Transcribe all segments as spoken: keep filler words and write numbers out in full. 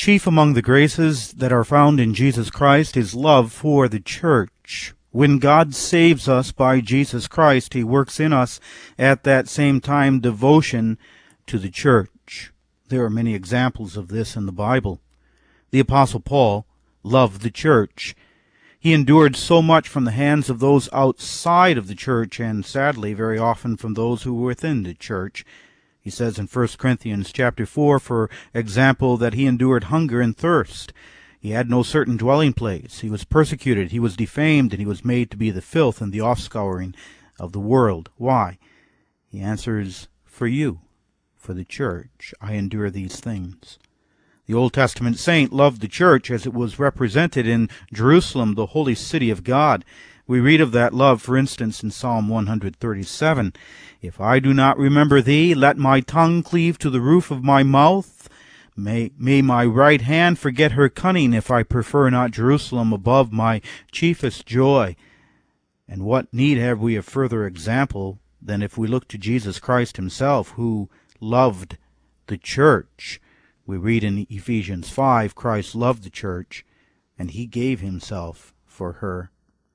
Chief among the graces that are found in Jesus Christ is love for the church. When God saves us by Jesus Christ, he works in us at that same time devotion to the church. There are many examples of this in the Bible. The Apostle Paul loved the church. He endured so much from the hands of those outside of the church, and sadly very often from those who were within the church. He says in First Corinthians chapter four, for example, that he endured hunger and thirst. He had no certain dwelling place. He was persecuted, he was defamed, and he was made to be the filth and the offscouring of the world. Why? He answers, for you, for the church, I endure these things. The Old Testament saint loved the church as it was represented in Jerusalem, the holy city of God. We read of that love, for instance, in Psalm one thirty-seven. If I do not remember thee, let my tongue cleave to the roof of my mouth. May, may my right hand forget her cunning, if I prefer not Jerusalem above my chiefest joy. And what need have we of further example than if we look to Jesus Christ himself, who loved the church? We read in Ephesians five, Christ loved the church, and he gave himself for her.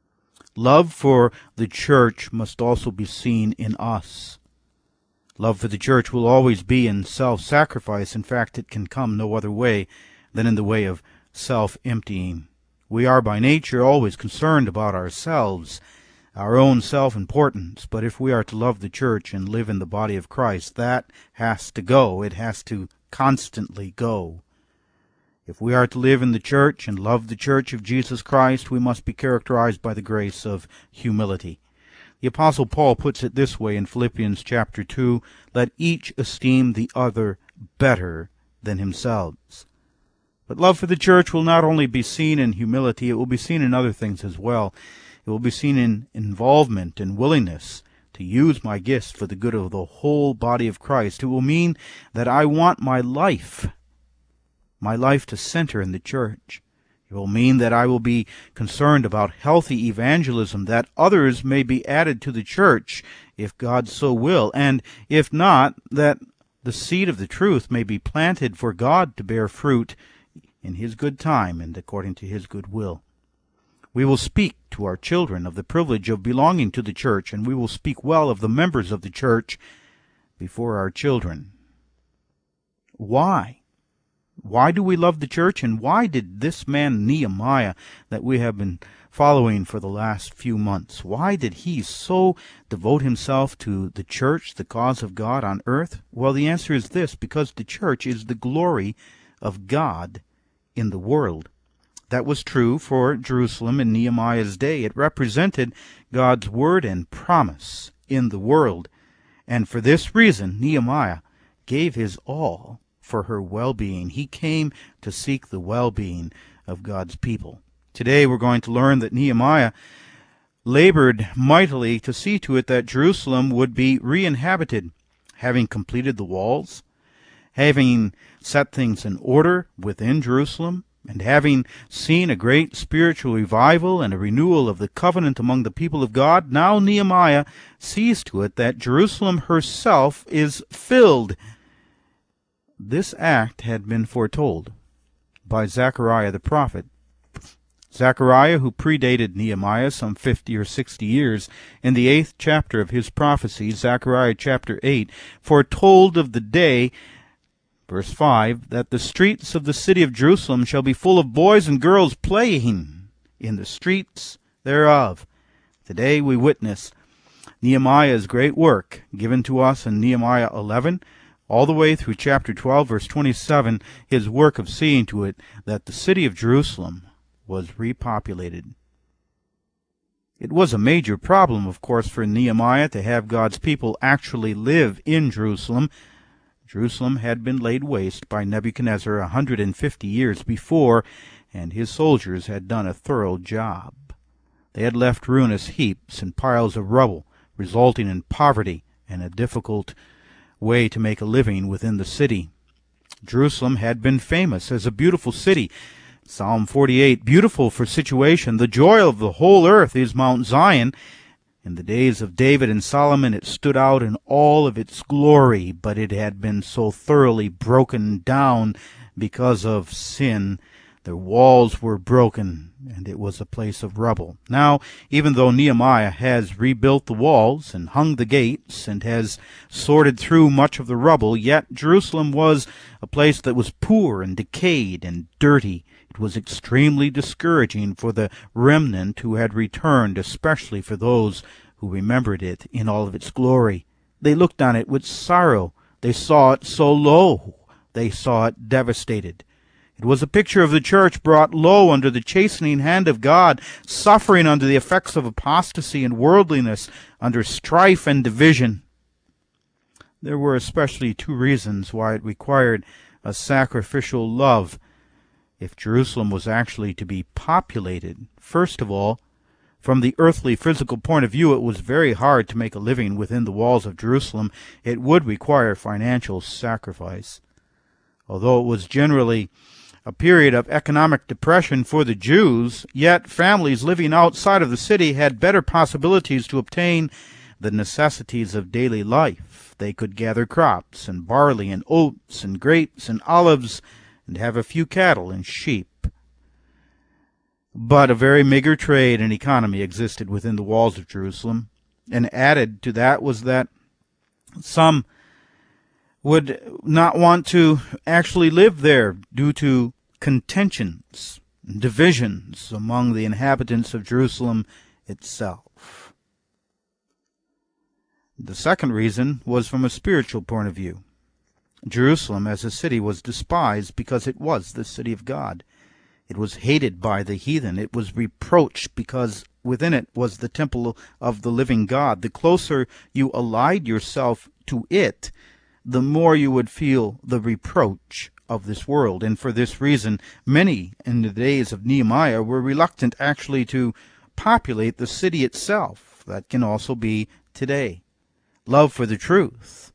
Love for the church must also be seen in us. Love for the church will always be in self-sacrifice. In fact, it can come no other way than in the way of self-emptying. We are by nature always concerned about ourselves, our own self-importance. But if we are to love the church and live in the body of Christ, that has to go. It has to constantly go. If we are to live in the church and love the church of Jesus Christ, we must be characterized by the grace of humility. The Apostle Paul puts it this way in Philippians chapter two, let each esteem the other better than themselves. But love for the church will not only be seen in humility, it will be seen in other things as well. It will be seen in involvement and willingness to use my gifts for the good of the whole body of Christ. It will mean that I want my life my life to center in the church. It will mean that I will be concerned about healthy evangelism, that others may be added to the church, if God so will, and if not, that the seed of the truth may be planted for God to bear fruit in his good time and according to his good will. We will speak to our children of the privilege of belonging to the church, and we will speak well of the members of the church before our children. Why? Why do we love the church, and why did this man Nehemiah that we have been following for the last few months, why did he so devote himself to the church, the cause of God on earth? Well, the answer is this, because the church is the glory of God in the world. That was true for Jerusalem in Nehemiah's day. It represented God's word and promise in the world. And for this reason, Nehemiah gave his all for her well-being. He came to seek the well-being of God's people. Today we're going to learn that Nehemiah labored mightily to see to it that Jerusalem would be re-inhabited, having completed the walls, having set things in order within Jerusalem, and having seen a great spiritual revival and a renewal of the covenant among the people of God. Now Nehemiah sees to it that Jerusalem herself is filled. This act had been foretold by Zechariah the prophet. Zechariah, who predated Nehemiah some fifty or sixty years, in the eighth chapter of his prophecy, Zechariah chapter eight, foretold of the day, verse five, that the streets of the city of Jerusalem shall be full of boys and girls playing in the streets thereof. Today we witness Nehemiah's great work given to us in Nehemiah eleven, all the way through chapter twelve, verse twenty-seven, his work of seeing to it that the city of Jerusalem was repopulated. It was a major problem, of course, for Nehemiah to have God's people actually live in Jerusalem. Jerusalem had been laid waste by Nebuchadnezzar a hundred and fifty years before, and his soldiers had done a thorough job. They had left ruinous heaps and piles of rubble, resulting in poverty and a difficult way to make a living within the city. Jerusalem had been famous as a beautiful city. Psalm forty-eight, beautiful for situation, the joy of the whole earth is Mount Zion. In the days of David and Solomon it stood out in all of its glory, but it had been so thoroughly broken down because of sin. Their walls were broken, and it was a place of rubble. Now, even though Nehemiah has rebuilt the walls and hung the gates and has sorted through much of the rubble, yet Jerusalem was a place that was poor and decayed and dirty. It was extremely discouraging for the remnant who had returned, especially for those who remembered it in all of its glory. They looked on it with sorrow. They saw it so low. They saw it devastated. It was a picture of the church brought low under the chastening hand of God, suffering under the effects of apostasy and worldliness, under strife and division. There were especially two reasons why it required a sacrificial love if Jerusalem was actually to be populated. First of all, from the earthly physical point of view, it was very hard to make a living within the walls of Jerusalem. It would require financial sacrifice. Although it was generally a period of economic depression for the Jews, yet families living outside of the city had better possibilities to obtain the necessities of daily life. They could gather crops and barley and oats and grapes and olives and have a few cattle and sheep. But a very meager trade and economy existed within the walls of Jerusalem, and added to that was that some would not want to actually live there due to contentions, divisions among the inhabitants of Jerusalem itself. The second reason was from a spiritual point of view. Jerusalem as a city was despised because it was the city of God. It was hated by the heathen. It was reproached because within it was the temple of the living God. The closer you allied yourself to it, the more you would feel the reproach of this world. And for this reason, many in the days of Nehemiah were reluctant actually to populate the city itself. That can also be today. Love for the truth.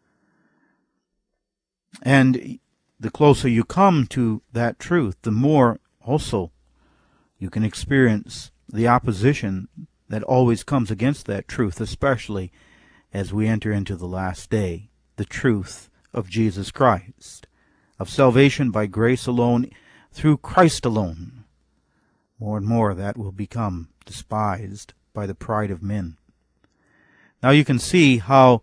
And the closer you come to that truth, the more also you can experience the opposition that always comes against that truth, especially as we enter into the last day. The truth of Jesus Christ, of salvation by grace alone, through Christ alone. More and more that will become despised by the pride of men. Now you can see how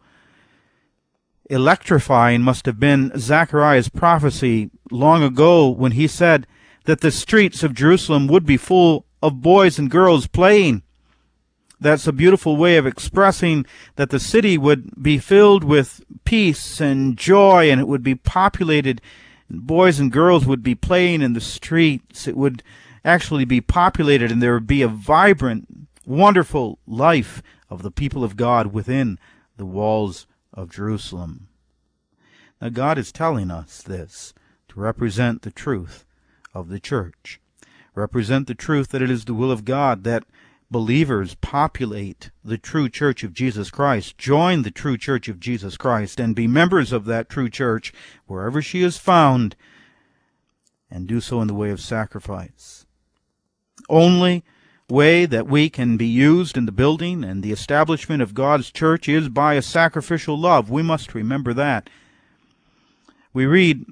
electrifying must have been Zechariah's prophecy long ago when he said that the streets of Jerusalem would be full of boys and girls playing. That's a beautiful way of expressing that the city would be filled with peace and joy, and it would be populated, and boys and girls would be playing in the streets. It would actually be populated, and there would be a vibrant, wonderful life of the people of God within the walls of Jerusalem. Now God is telling us this to represent the truth of the church, represent the truth that it is the will of God that believers populate the true church of Jesus Christ, join the true church of Jesus Christ, and be members of that true church wherever she is found, and do so in the way of sacrifice. Only way that we can be used in the building and the establishment of God's church is by a sacrificial love. We must remember that. We read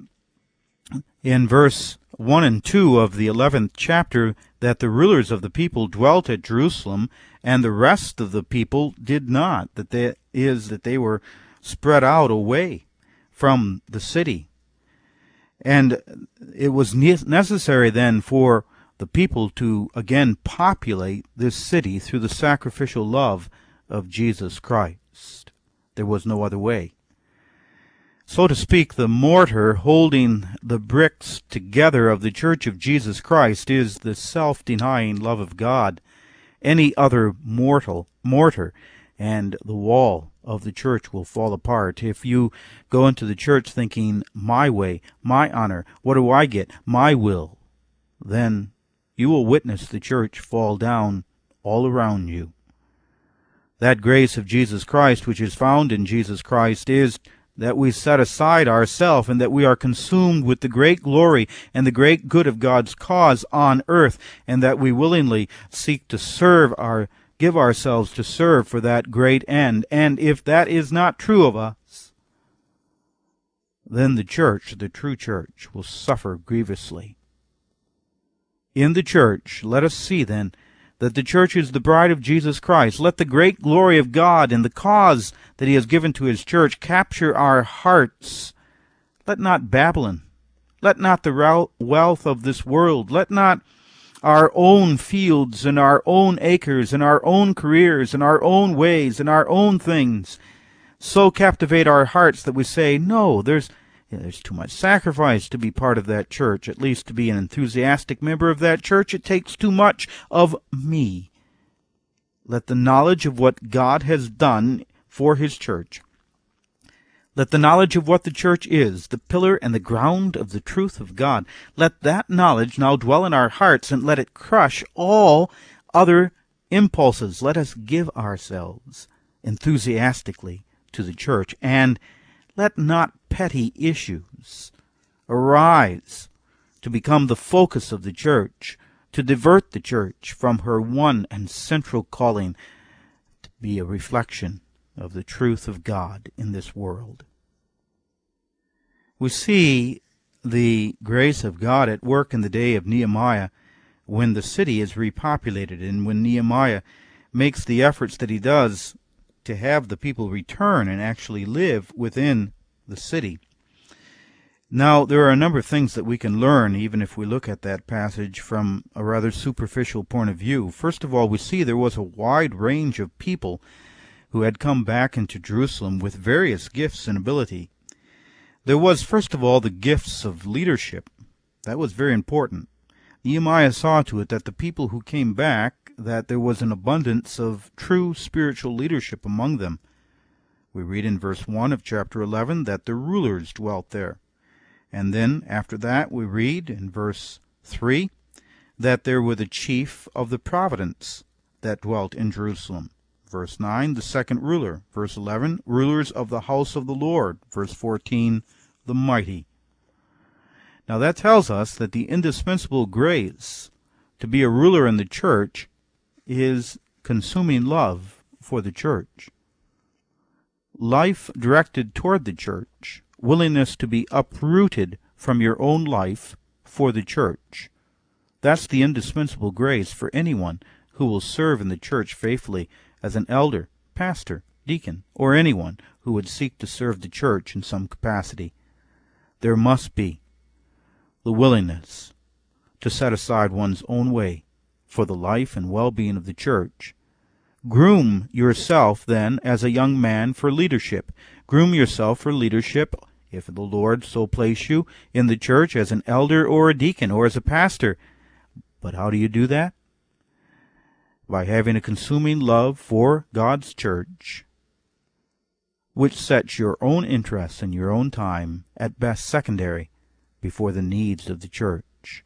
in verse one and two of the eleventh chapter that the rulers of the people dwelt at Jerusalem, and the rest of the people did not. That that is, that they were spread out away from the city. And it was necessary then for the people to again populate this city through the sacrificial love of Jesus Christ. There was no other way. So to speak, the mortar holding the bricks together of the church of Jesus Christ is the self-denying love of God. Any other mortal mortar and the wall of the church will fall apart. If you go into the church thinking, my way, my honor, what do I get, my will, then you will witness the church fall down all around you. That grace of Jesus Christ, which is found in Jesus Christ, is that we set aside ourselves and that we are consumed with the great glory and the great good of God's cause on earth, and that we willingly seek to serve our, give ourselves to serve for that great end. And if that is not true of us, then the church, the true church, will suffer grievously. In the church, let us see, then, that the church is the bride of Jesus Christ. Let the great glory of God and the cause that he has given to his church capture our hearts. Let not Babylon, let not the wealth of this world, let not our own fields and our own acres and our own careers and our own ways and our own things so captivate our hearts that we say, no, there's there's too much sacrifice to be part of that church, at least to be an enthusiastic member of that church. It takes too much of me. Let the knowledge of what God has done for his church, let the knowledge of what the church is, the pillar and the ground of the truth of God, let that knowledge now dwell in our hearts, and let it crush all other impulses. Let us give ourselves enthusiastically to the church, and let not petty issues arise to become the focus of the church, to divert the church from her one and central calling, to be a reflection of the truth of God in this world. We see the grace of God at work in the day of Nehemiah when the city is repopulated, and when Nehemiah makes the efforts that he does to have the people return and actually live within the city. Now, there are a number of things that we can learn, even if we look at that passage from a rather superficial point of view. First of all, we see there was a wide range of people who had come back into Jerusalem with various gifts and ability. There was, first of all, the gifts of leadership. That was very important. Nehemiah saw to it that the people who came back, that there was an abundance of true spiritual leadership among them. We read in verse one of chapter eleven that the rulers dwelt there. And then, after that, we read in verse three that there were the chief of the providence that dwelt in Jerusalem. Verse nine, the second ruler. Verse eleven, rulers of the house of the Lord. Verse fourteen, the mighty. Now that tells us that the indispensable grace to be a ruler in the church is consuming love for the church. Life directed toward the church, willingness to be uprooted from your own life for the church. That's the indispensable grace for anyone who will serve in the church faithfully as an elder, pastor, deacon, or anyone who would seek to serve the church in some capacity. There must be the willingness to set aside one's own way for the life and well-being of the church. Groom yourself, then, as a young man for leadership. Groom yourself for leadership, if the Lord so place you, in the church as an elder or a deacon or as a pastor. But how do you do that? By having a consuming love for God's church, which sets your own interests and your own time, at best secondary, before the needs of the church.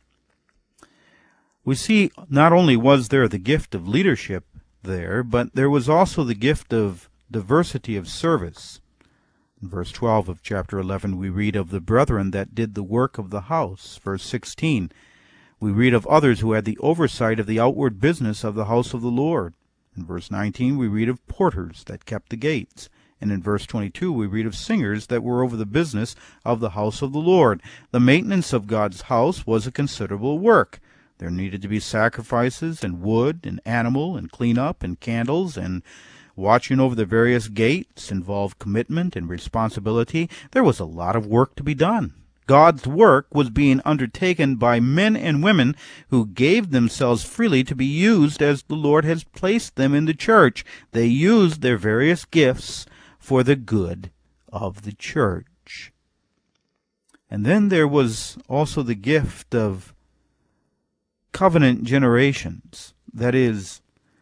We see not only was there the gift of leadership there, but there was also the gift of diversity of service. In verse twelve of chapter eleven we read of the brethren that did the work of the house. Verse sixteen, we read of others who had the oversight of the outward business of the house of the Lord. In verse nineteen we read of porters that kept the gates. And in verse twenty-two we read of singers that were over the business of the house of the Lord. The maintenance of God's house was a considerable work. There needed to be sacrifices and wood and animal and cleanup and candles, and watching over the various gates involved commitment and responsibility. There was a lot of work to be done. God's work was being undertaken by men and women who gave themselves freely to be used as the Lord has placed them in the church. They used their various gifts for the good of the church. And then there was also the gift of covenant generations, that is,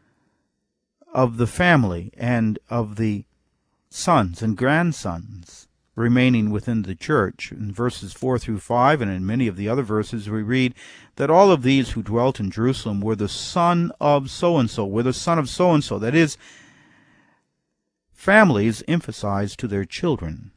of the family and of the sons and grandsons remaining within the church. In verses four through five, and in many of the other verses, we read that all of these who dwelt in Jerusalem were the son of so-and-so, were the son of so-and-so. That is, families emphasize to their children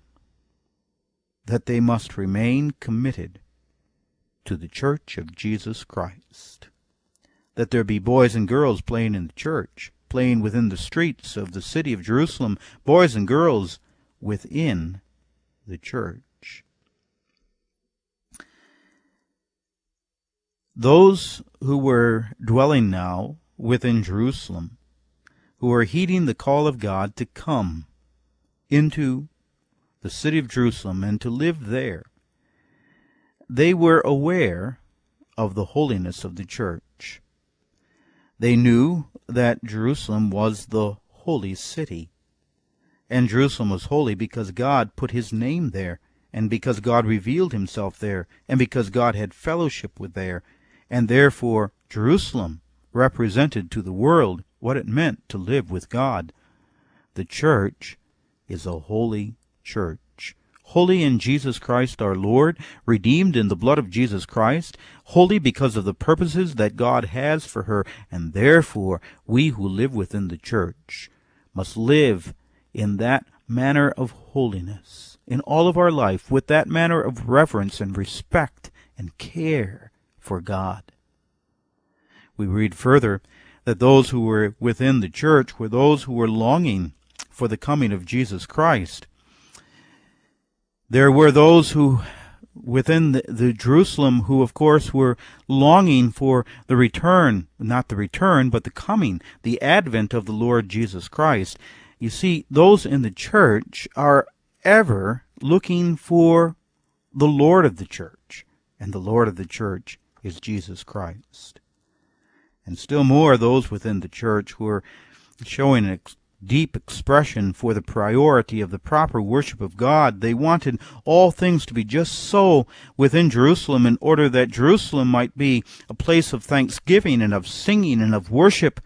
that they must remain committed to the church of Jesus Christ. That there be boys and girls playing in the church, playing within the streets of the city of Jerusalem, boys and girls within the church. those who were dwelling now within Jerusalem, who were heeding the call of God to come into the city of Jerusalem and to live there, they were aware of the holiness of the church. They knew that Jerusalem was the holy city. And Jerusalem was holy because God put his name there, and because God revealed himself there, and because God had fellowship with there. And therefore Jerusalem represented to the world what it meant to live with God. The church is a holy church. Holy in Jesus Christ our Lord, redeemed in the blood of Jesus Christ, holy because of the purposes that God has for her, and therefore we who live within the church must live in that manner of holiness in all of our life, with that manner of reverence and respect and care for God. We read further that those who were within the church were those who were longing for the coming of Jesus Christ. There were those who within the, the Jerusalem who, of course, were longing for the return, not the return, but the coming, the advent of the Lord Jesus Christ. You see, those in the church are ever looking for the Lord of the church, and the Lord of the church is Jesus Christ. And still more, those within the church who are showing an ex- deep expression for the priority of the proper worship of God. They wanted all things to be just so within Jerusalem in order that Jerusalem might be a place of thanksgiving and of singing and of worship.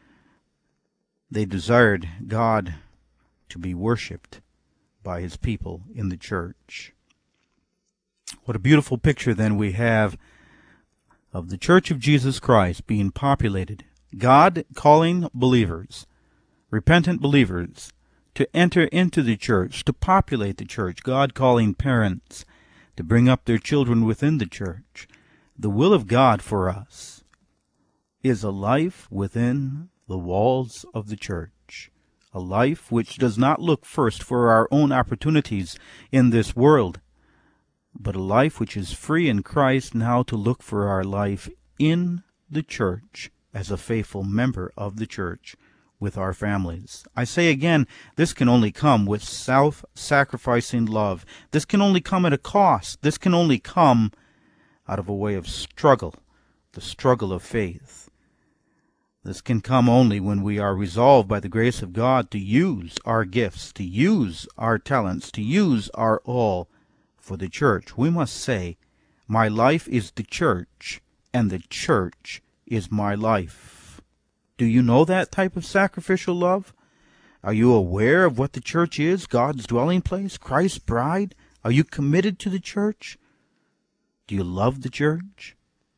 They desired God to be worshipped by his people in the church. What a beautiful picture then we have of the Church of Jesus Christ being populated, God calling believers, repentant believers, to enter into the church, to populate the church, God calling parents to bring up their children within the church. The will of God for us is a life within the walls of the church, a life which does not look first for our own opportunities in this world, but a life which is free in Christ now to look for our life in the church as a faithful member of the church with our families. I say again, this can only come with self-sacrificing love. This can only come at a cost. This can only come out of a way of struggle, the struggle of faith. This can come only when we are resolved by the grace of God to use our gifts, to use our talents, to use our all for the church. We must say, my life is the church, and the church is my life. Do you know that type of sacrificial love? Are you aware of what the church is, God's dwelling place, Christ's bride? Are you committed to the church? Do you love the church?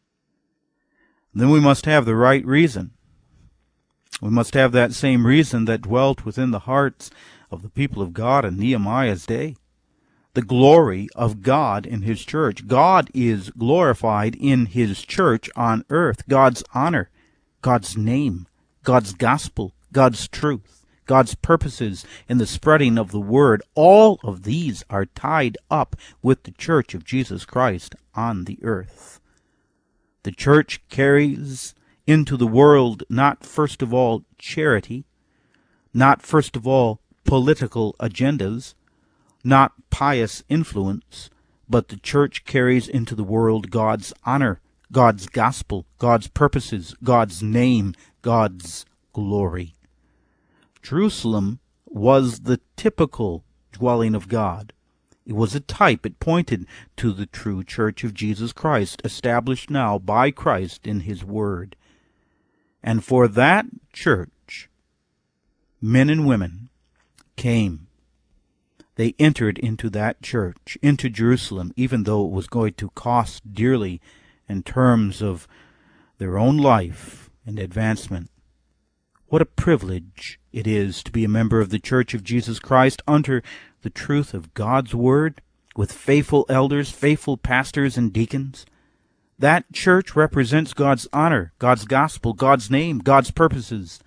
Then we must have the right reason. We must have that same reason that dwelt within the hearts of the people of God in Nehemiah's day. The glory of God in his church. God is glorified in his church on earth. God's honor, God's name, God's gospel, God's truth, God's purposes in the spreading of the word. All of these are tied up with the church of Jesus Christ on the earth. The church carries into the world not first of all charity, not first of all political agendas, not pious influence, but the church carries into the world God's honor, God's gospel, God's purposes, God's name, God's glory. Jerusalem was the typical dwelling of God. It was a type. It pointed to the true church of Jesus Christ, established now by Christ in his word. And for that church, men and women came. They entered into that church, into Jerusalem, even though it was going to cost dearly in terms of their own life and advancement. What a privilege it is to be a member of the Church of Jesus Christ under the truth of God's Word, with faithful elders, faithful pastors and deacons. That church represents God's honor, God's gospel, God's name, God's purposes.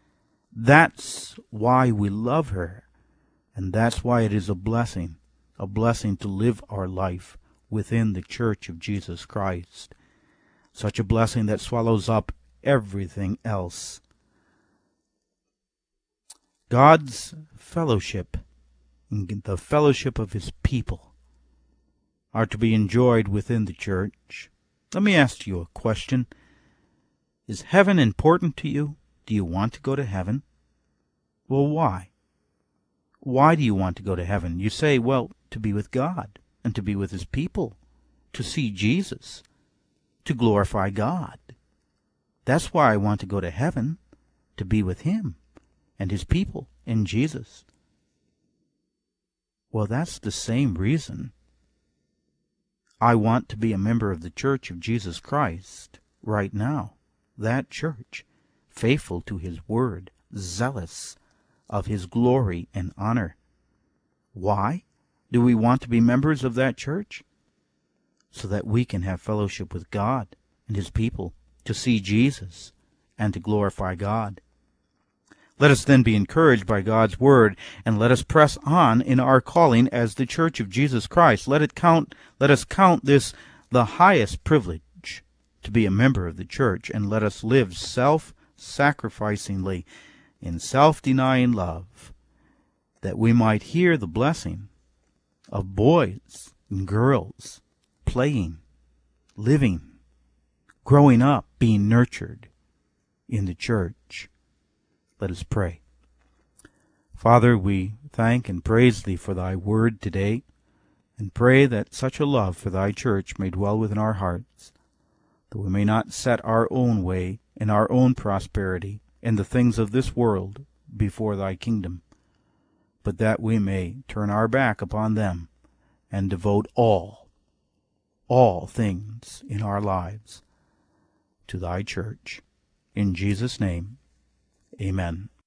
That's why we love her. And that's why it is a blessing, a blessing to live our life within the church of Jesus Christ. such a blessing that swallows up everything else. God's fellowship, the fellowship of his people, are to be enjoyed within the church. Let me ask you a question. Is heaven important to you? Do you want to go to heaven? Well, why? Why do you want to go to heaven? You say, well, to be with God and to be with his people, to see Jesus, to glorify God. That's why I want to go to heaven, to be with him and his people in Jesus. Well, that's the same reason I want to be a member of the Church of Jesus Christ right now. That church, faithful to his word, zealous of his glory and honor. Why do we want to be members of that church? So that we can have fellowship with God and his people, to see Jesus and to glorify God. Let us then be encouraged by God's word, and let us press on in our calling as the Church of Jesus Christ. Let it count, let us count this the highest privilege, to be a member of the church, and let us live self-sacrificingly in self-denying love, that we might hear the blessing of boys and girls playing, living, growing up, being nurtured in the church. Let us pray. Father, we thank and praise thee for thy word today, and pray that such a love for thy church may dwell within our hearts, that we may not set our own way and our own prosperity and the things of this world before thy kingdom, but that we may turn our back upon them and devote all, all things in our lives to thy church. In Jesus' name, amen.